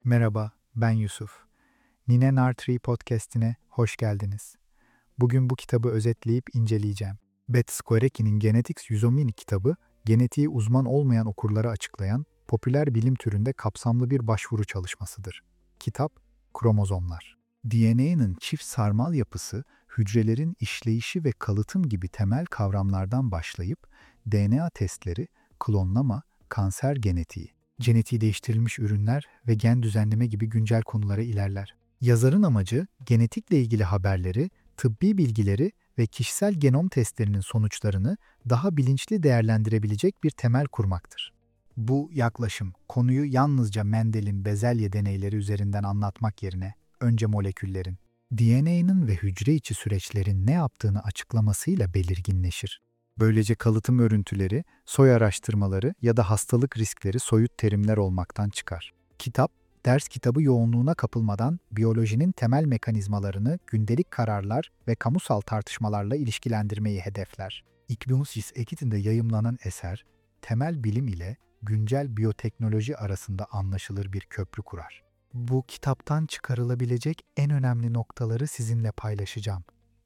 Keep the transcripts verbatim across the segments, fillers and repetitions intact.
Merhaba, ben Yusuf. Nine Nartree podcast'ine hoş geldiniz. Bugün bu kitabı özetleyip inceleyeceğim. Beth Skoreki'nin Genetics Yüzomini kitabı, genetiği uzman olmayan okurlara açıklayan popüler bilim türünde kapsamlı bir başvuru çalışmasıdır. Kitap, kromozomlar. D N A'nın çift sarmal yapısı, hücrelerin işleyişi ve kalıtım gibi temel kavramlardan başlayıp D N A testleri, klonlama, kanser genetiği, genetiği değiştirilmiş ürünler ve gen düzenleme gibi güncel konulara ilerler. Yazarın amacı, genetikle ilgili haberleri, tıbbi bilgileri ve kişisel genom testlerinin sonuçlarını daha bilinçli değerlendirebilecek bir temel kurmaktır. Bu yaklaşım, konuyu yalnızca Mendel'in bezelye deneyleri üzerinden anlatmak yerine, önce moleküllerin, D N A'nın ve hücre içi süreçlerin ne yaptığını açıklamasıyla belirginleşir. Böylece kalıtım örüntüleri, soy araştırmaları ya da hastalık riskleri soyut terimler olmaktan çıkar. Kitap, ders kitabı yoğunluğuna kapılmadan biyolojinin temel mekanizmalarını gündelik kararlar ve kamusal tartışmalarla ilişkilendirmeyi hedefler. iki bin on sekiz Ekim'de yayımlanan eser, temel bilim ile güncel biyoteknoloji arasında anlaşılır bir köprü kurar. Bu kitaptan çıkarılabilecek en önemli noktaları sizinle paylaşacağım.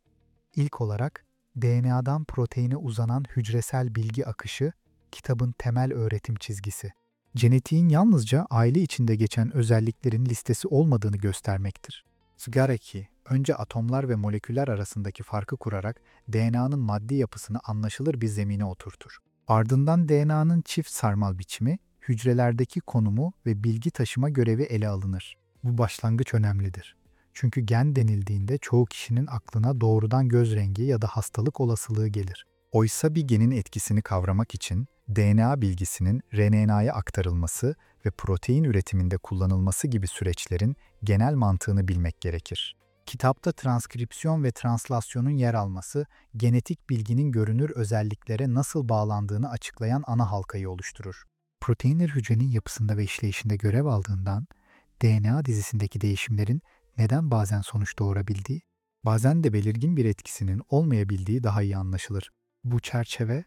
İlk olarak, D N A'dan proteine uzanan hücresel bilgi akışı, kitabın temel öğretim çizgisi. Genetiğin yalnızca aile içinde geçen özelliklerin listesi olmadığını göstermektir. Zgareki, önce atomlar ve moleküller arasındaki farkı kurarak D N A'nın maddi yapısını anlaşılır bir zemine oturtur. Ardından D N A'nın çift sarmal biçimi, hücrelerdeki konumu ve bilgi taşıma görevi ele alınır. Bu başlangıç önemlidir. Çünkü gen denildiğinde çoğu kişinin aklına doğrudan göz rengi ya da hastalık olasılığı gelir. Oysa bir genin etkisini kavramak için D N A bilgisinin R N A'ya aktarılması ve protein üretiminde kullanılması gibi süreçlerin genel mantığını bilmek gerekir. Kitapta transkripsiyon ve translasyonun yer alması, genetik bilginin görünür özelliklere nasıl bağlandığını açıklayan ana halkayı oluşturur. Proteinler hücrenin yapısında ve işleyişinde görev aldığından, D N A dizisindeki değişimlerin neden bazen sonuç doğurabildiği, bazen de belirgin bir etkisinin olmayabildiği daha iyi anlaşılır. Bu çerçeve,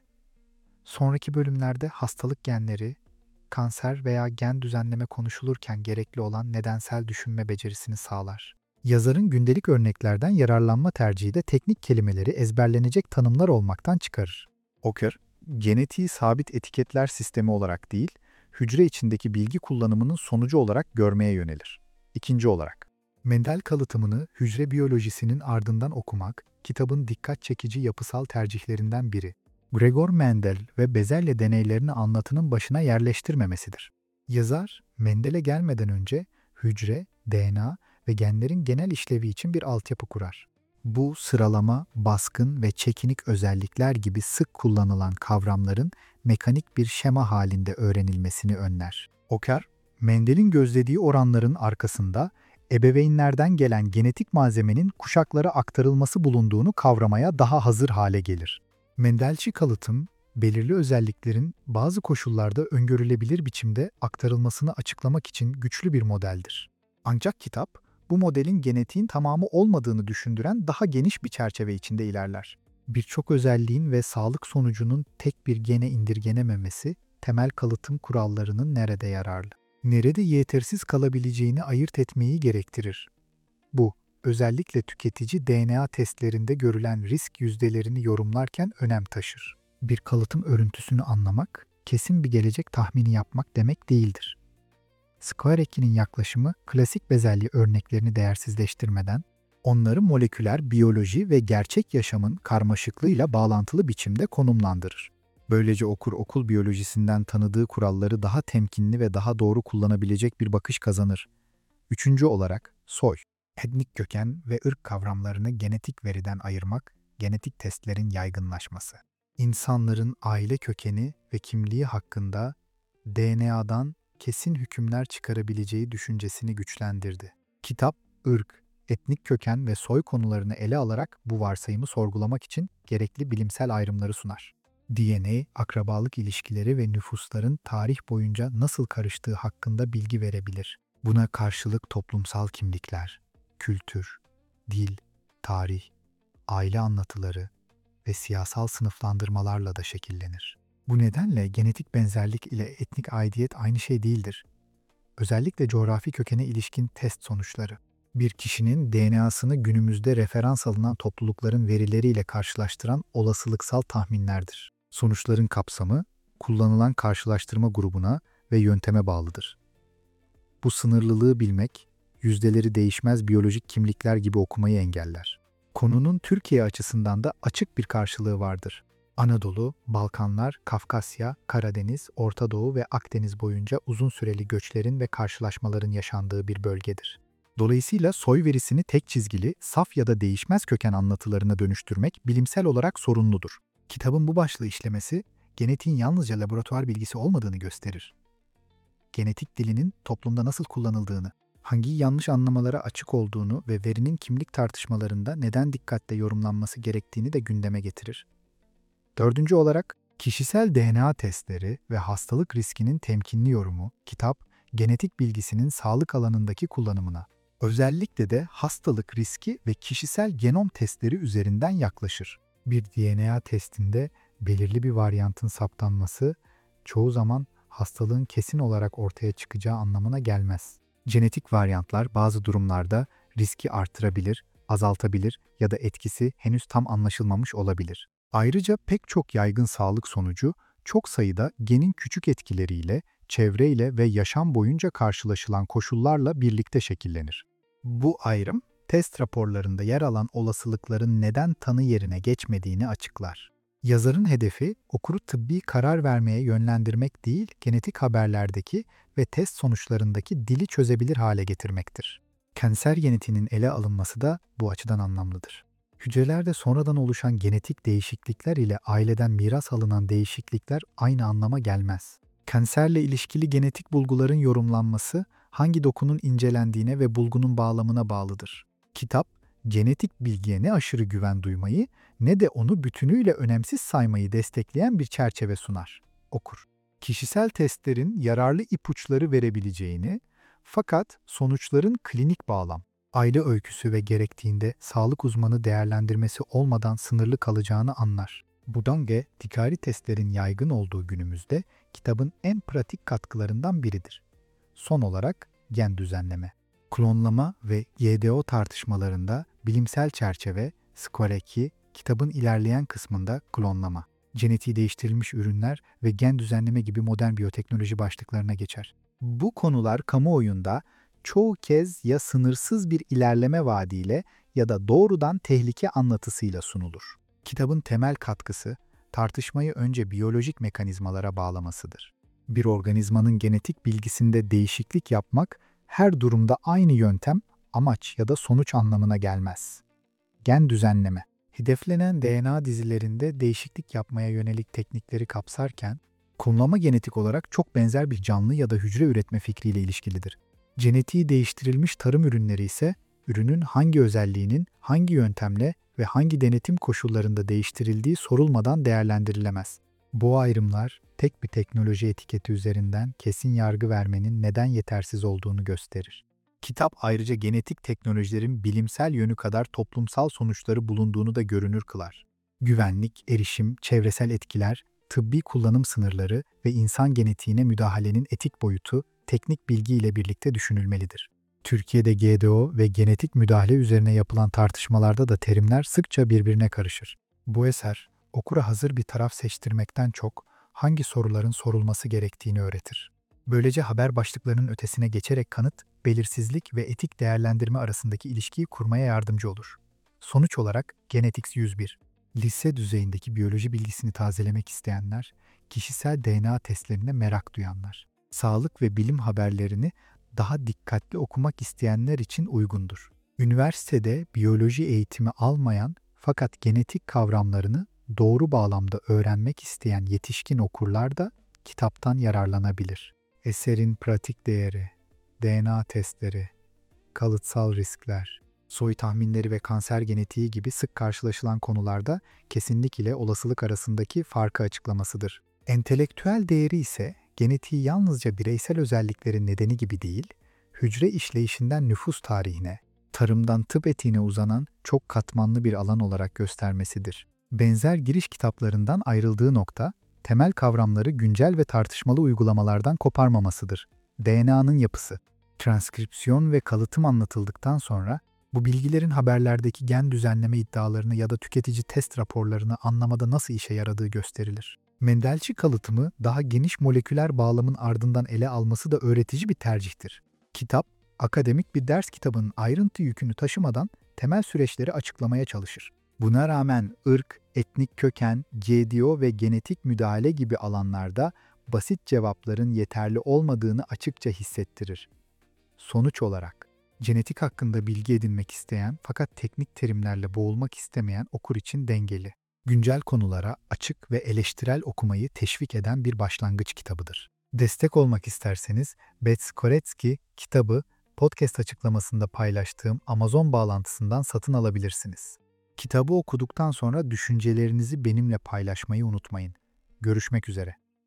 sonraki bölümlerde hastalık genleri, kanser veya gen düzenleme konuşulurken gerekli olan nedensel düşünme becerisini sağlar. Yazarın gündelik örneklerden yararlanma tercihi de teknik kelimeleri ezberlenecek tanımlar olmaktan çıkarır. Oker, genetiği sabit etiketler sistemi olarak değil, hücre içindeki bilgi kullanımının sonucu olarak görmeye yönelir. İkinci olarak, Mendel kalıtımını hücre biyolojisinin ardından okumak, kitabın dikkat çekici yapısal tercihlerinden biri. Gregor Mendel ve bezelye deneylerini anlatının başına yerleştirmemesidir. Yazar, Mendel'e gelmeden önce hücre, D N A ve genlerin genel işlevi için bir altyapı kurar. Bu sıralama, baskın ve çekinik özellikler gibi sık kullanılan kavramların mekanik bir şema halinde öğrenilmesini önler. Oker, Mendel'in gözlediği oranların arkasında ebeveynlerden gelen genetik malzemenin kuşaklara aktarılması bulunduğunu kavramaya daha hazır hale gelir. Mendelci kalıtım, belirli özelliklerin bazı koşullarda öngörülebilir biçimde aktarılmasını açıklamak için güçlü bir modeldir. Ancak kitap, bu modelin genetiğin tamamı olmadığını düşündüren daha geniş bir çerçeve içinde ilerler. Birçok özelliğin ve sağlık sonucunun tek bir gene indirgenememesi, temel kalıtım kurallarının nerede yararlı, nerede yetersiz kalabileceğini ayırt etmeyi gerektirir. Bu, özellikle tüketici D N A testlerinde görülen risk yüzdelerini yorumlarken önem taşır. Bir kalıtım örüntüsünü anlamak, kesin bir gelecek tahmini yapmak demek değildir. Skoreki'nin yaklaşımı, klasik bezelye örneklerini değersizleştirmeden, onları moleküler biyoloji ve gerçek yaşamın karmaşıklığıyla bağlantılı biçimde konumlandırır. Böylece okur okul biyolojisinden tanıdığı kuralları daha temkinli ve daha doğru kullanabilecek bir bakış kazanır. Üçüncü olarak, soy. Etnik köken ve ırk kavramlarını genetik veriden ayırmak, genetik testlerin yaygınlaşması. İnsanların aile kökeni ve kimliği hakkında D N A'dan kesin hükümler çıkarabileceği düşüncesini güçlendirdi. Kitap, ırk, etnik köken ve soy konularını ele alarak bu varsayımı sorgulamak için gerekli bilimsel ayrımları sunar. D N A, akrabalık ilişkileri ve nüfusların tarih boyunca nasıl karıştığı hakkında bilgi verebilir. Buna karşılık toplumsal kimlikler, kültür, dil, tarih, aile anlatıları ve siyasal sınıflandırmalarla da şekillenir. Bu nedenle genetik benzerlik ile etnik aidiyet aynı şey değildir. özellikle coğrafi kökene ilişkin test sonuçları. Bir kişinin D N A'sını günümüzde referans alınan toplulukların verileriyle karşılaştıran olasılıksal tahminlerdir. Sonuçların kapsamı, kullanılan karşılaştırma grubuna ve yönteme bağlıdır. Bu sınırlılığı bilmek, yüzdeleri değişmez biyolojik kimlikler gibi okumayı engeller. Konunun Türkiye açısından da açık bir karşılığı vardır. Anadolu, Balkanlar, Kafkasya, Karadeniz, Orta Doğu ve Akdeniz boyunca uzun süreli göçlerin ve karşılaşmaların yaşandığı bir bölgedir. Dolayısıyla soy verisini tek çizgili, saf ya da değişmez köken anlatılarına dönüştürmek bilimsel olarak sorunludur. Kitabın bu başlığı işlemesi, genetiğin yalnızca laboratuvar bilgisi olmadığını gösterir. Genetik dilinin toplumda nasıl kullanıldığını, hangi yanlış anlamalara açık olduğunu ve verinin kimlik tartışmalarında neden dikkatle yorumlanması gerektiğini de gündeme getirir. Dördüncü olarak, kişisel D N A testleri ve hastalık riskinin temkinli yorumu, kitap, genetik bilgisinin sağlık alanındaki kullanımına, özellikle de hastalık riski ve kişisel genom testleri üzerinden yaklaşır. Bir D N A testinde belirli bir varyantın saptanması, çoğu zaman hastalığın kesin olarak ortaya çıkacağı anlamına gelmez. Genetik varyantlar bazı durumlarda riski artırabilir, azaltabilir ya da etkisi henüz tam anlaşılmamış olabilir. Ayrıca pek çok yaygın sağlık sonucu çok sayıda genin küçük etkileriyle, çevreyle ve yaşam boyunca karşılaşılan koşullarla birlikte şekillenir. Bu ayrım, test raporlarında yer alan olasılıkların neden tanı yerine geçmediğini açıklar. Yazarın hedefi, okuru tıbbi karar vermeye yönlendirmek değil, genetik haberlerdeki ve test sonuçlarındaki dili çözebilir hale getirmektir. Kanser genetiğinin ele alınması da bu açıdan anlamlıdır. Hücrelerde sonradan oluşan genetik değişiklikler ile aileden miras alınan değişiklikler aynı anlama gelmez. Kanserle ilişkili genetik bulguların yorumlanması, hangi dokunun incelendiğine ve bulgunun bağlamına bağlıdır. Kitap, genetik bilgiye ne aşırı güven duymayı ne de onu bütünüyle önemsiz saymayı destekleyen bir çerçeve sunar. Okur. Kişisel testlerin yararlı ipuçları verebileceğini, fakat sonuçların klinik bağlam, aile öyküsü ve gerektiğinde sağlık uzmanı değerlendirmesi olmadan sınırlı kalacağını anlar. Budange, tikari testlerin yaygın olduğu günümüzde kitabın en pratik katkılarından biridir. Son olarak gen düzenleme. Klonlama ve G D O tartışmalarında bilimsel çerçeve, Skor iki, kitabın ilerleyen kısmında klonlama, genetiği değiştirilmiş ürünler ve gen düzenleme gibi modern biyoteknoloji başlıklarına geçer. Bu konular kamuoyunda çoğu kez ya sınırsız bir ilerleme vaadiyle ya da doğrudan tehlike anlatısıyla sunulur. Kitabın temel katkısı, tartışmayı önce biyolojik mekanizmalara bağlamasıdır. Bir organizmanın genetik bilgisinde değişiklik yapmak, her durumda aynı yöntem, amaç ya da sonuç anlamına gelmez. Gen düzenleme, hedeflenen D N A dizilerinde değişiklik yapmaya yönelik teknikleri kapsarken, klonlama genetik olarak çok benzer bir canlı ya da hücre üretme fikriyle ilişkilidir. Genetiği değiştirilmiş tarım ürünleri ise, ürünün hangi özelliğinin hangi yöntemle ve hangi denetim koşullarında değiştirildiği sorulmadan değerlendirilemez. Bu ayrımlar, tek bir teknoloji etiketi üzerinden kesin yargı vermenin neden yetersiz olduğunu gösterir. Kitap ayrıca genetik teknolojilerin bilimsel yönü kadar toplumsal sonuçları bulunduğunu da görünür kılar. Güvenlik, erişim, çevresel etkiler, tıbbi kullanım sınırları ve insan genetiğine müdahalenin etik boyutu, teknik bilgi ile birlikte düşünülmelidir. Türkiye'de G D O ve genetik müdahale üzerine yapılan tartışmalarda da terimler sıkça birbirine karışır. Bu eser, okura hazır bir taraf seçtirmekten çok hangi soruların sorulması gerektiğini öğretir. Böylece haber başlıklarının ötesine geçerek kanıt, belirsizlik ve etik değerlendirme arasındaki ilişkiyi kurmaya yardımcı olur. Sonuç olarak Genetics yüz bir, lise düzeyindeki biyoloji bilgisini tazelemek isteyenler, kişisel D N A testlerine merak duyanlar, sağlık ve bilim haberlerini daha dikkatli okumak isteyenler için uygundur. Üniversitede biyoloji eğitimi almayan fakat genetik kavramlarını doğru bağlamda öğrenmek isteyen yetişkin okurlar da kitaptan yararlanabilir. Eserin pratik değeri, D N A testleri, kalıtsal riskler, soy tahminleri ve kanser genetiği gibi sık karşılaşılan konularda kesinlik ile olasılık arasındaki farkı açıklamasıdır. Entelektüel değeri ise genetiği yalnızca bireysel özelliklerin nedeni gibi değil, hücre işleyişinden nüfus tarihine, tarımdan tıp etiğine uzanan çok katmanlı bir alan olarak göstermesidir. Benzer giriş kitaplarından ayrıldığı nokta, temel kavramları güncel ve tartışmalı uygulamalardan koparmamasıdır. D N A'nın yapısı, transkripsiyon ve kalıtım anlatıldıktan sonra bu bilgilerin haberlerdeki gen düzenleme iddialarını ya da tüketici test raporlarını anlamada nasıl işe yaradığı gösterilir. Mendelçi kalıtımı daha geniş moleküler bağlamın ardından ele alması da öğretici bir tercihtir. Kitap, akademik bir ders kitabının ayrıntı yükünü taşımadan temel süreçleri açıklamaya çalışır. Buna rağmen ırk, etnik köken, G D O ve genetik müdahale gibi alanlarda basit cevapların yeterli olmadığını açıkça hissettirir. Sonuç olarak, genetik hakkında bilgi edinmek isteyen fakat teknik terimlerle boğulmak istemeyen okur için dengeli, güncel konulara açık ve eleştirel okumayı teşvik eden bir başlangıç kitabıdır. Destek olmak isterseniz Beth Koretsky kitabı podcast açıklamasında paylaştığım Amazon bağlantısından satın alabilirsiniz. Kitabı okuduktan sonra düşüncelerinizi benimle paylaşmayı unutmayın. Görüşmek üzere.